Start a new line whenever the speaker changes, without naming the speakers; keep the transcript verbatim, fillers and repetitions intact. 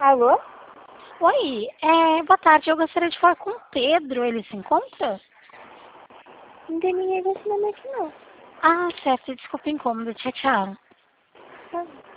Alô?
Oi, é, boa tarde. Eu gostaria de falar com o Pedro. Ele se encontra?
Não tem ninguém desse nome aqui, não.
Ah, certo. Desculpa o incômodo. Tchau, tchau.
Tá.